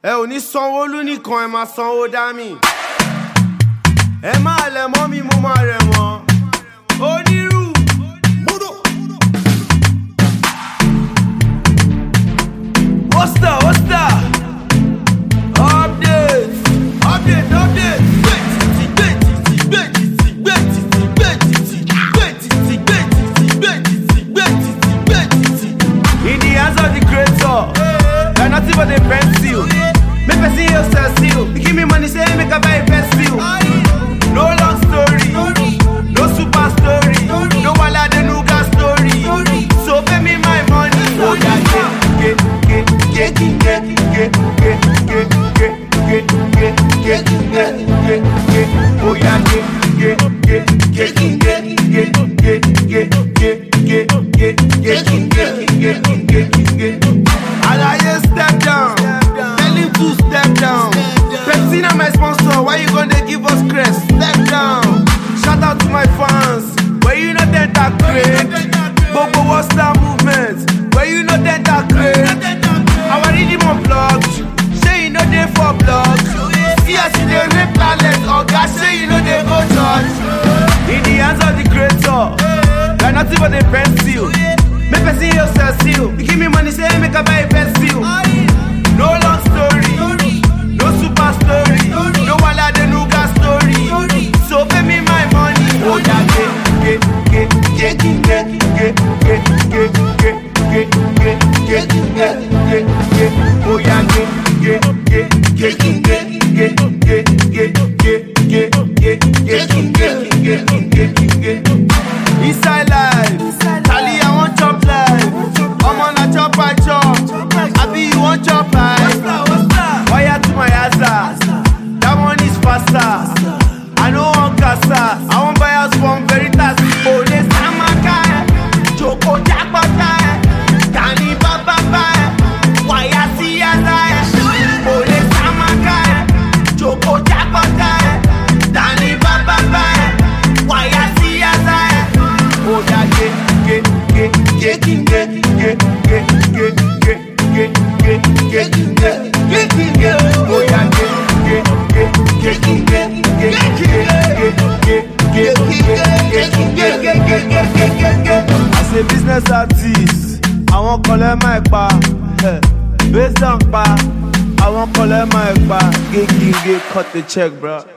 ẹ ò ní Sanwó-Olú nìkan ẹ máa sanwó dá mi. Ẹ máa lẹ̀ mọ́ mi mo máa rẹ̀ wọ́n. Onírú. What's that? Update. In the hands of the creator, they're nothing but a pencil. Make person yourself seal. You give me money, say make I buy a pencil. No long story, no super story, no wala the nuga story. So pay me my money. Oh yeah, get. Oh yeah, get. Alaye step down, tell him to step down. Pepsina my sponsor, why you gonna give us crest? Step down. Shout out to my fans, where you know that great. Bobo what's that movement? Where you know that great. Our rhythm on blogs, say you know they for blogs. See us in the rape talent, or God say you know they go church. In the hands of the creator, they're nothing but a pencil. Make person yourself seal. You give me money, say make I buy a pencil. No long story, no super story, no wala the nuga story. So pay me my money. Oh yeah, get. Oh yeah, get. Inside life, Tally, I want chop life. I'm on a chop, I chop. Abi, you want chop life? Wire to my ass. That one is faster. I know one casa. I want buy house from Veritas. Oh, this Amaka. Joko Jakbata. Tani Baba. Wire see as I. Oh, this Amaka. Joko Jakbata. Tani Baba. Wire see as I. Oh yeah, get. Oh yeah, as a business artist, I won't collect my bar. Based on bar, I won't collect my bar. Get, cut the check, bro.